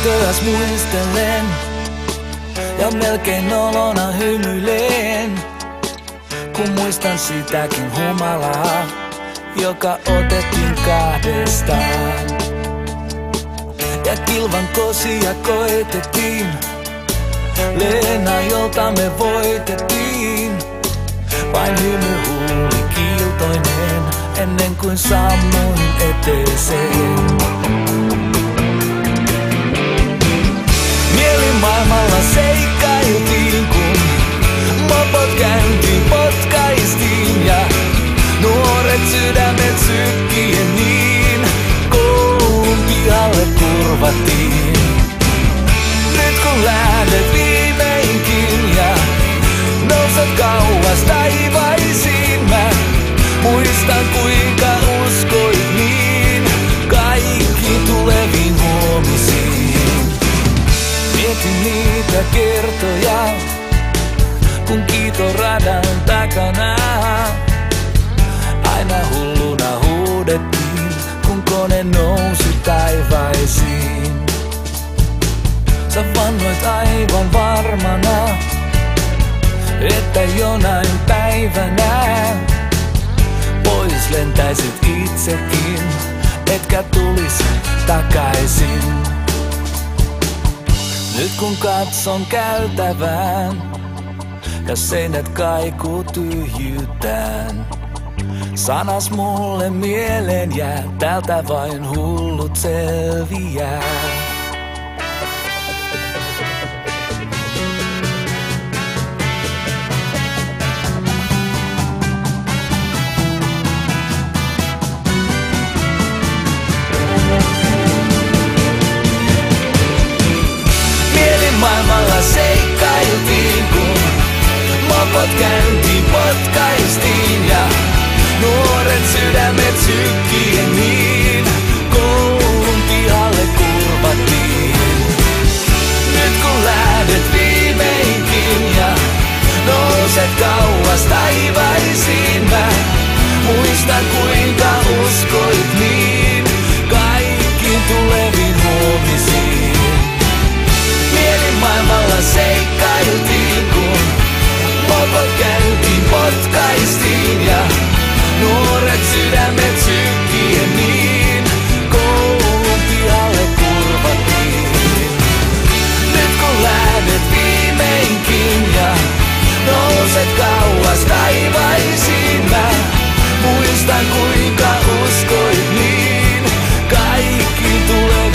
Yös muistelen ja melkein nolona hymyilen, kun muistan sitäkin humalaa, joka otettiin kahdestaan. Ja kilvan kosia koetettiin, Leena, jolta me voitettiin. Vain hymy huuli kiiltoinen, ennen kuin sammuin eteeseen. Mielimaailmalla seikkailtiin, kun mopot käyntiin potkaistiin. Ja nuoret sydämet sykkien niin koulun pihalle kurvattiin. Nyt kun lähdet viimeinkin ja nouset kauas taivaisiin, mä muistan kuinka uskoit niin kaikkiin tuleviin huomisiin. Mietin niitä kertoja, kun kiitoradan takana aina hulluna huudettiin, kun kone nousi taivaisiin. Sä vannoit aivan varmana, että jonain päivänä pois lentäisit itsekin, etkä tulis takaisin. Nyt kun katson käytävään ja seinät kaikuu tyhjyyttään, sanas mulle mieleen jää, täältä vain hullut selviää. Maailmalla seikkailtiin, kun mopot käyntiin potkaistiin. Ja nuoret sydämet sykkien niin koulun pihalle kurvattiin. Nyt kun lähdet viimeinkin ja nouset kauas taivaisiin, mä muistan kuinka uskoit niin kaikkiin tuleviin huomisiin. Maailmalla seikkailtiin, kun mopot käyntiin potkaistiin. Ja nuoret sydämet sykkien niin koulun pihalle kurvattiin. Nyt kun lähdet viimeinkin ja nouset kauas taivaisiin, mä muistan kuinka uskoit niin kaikkiin tulee.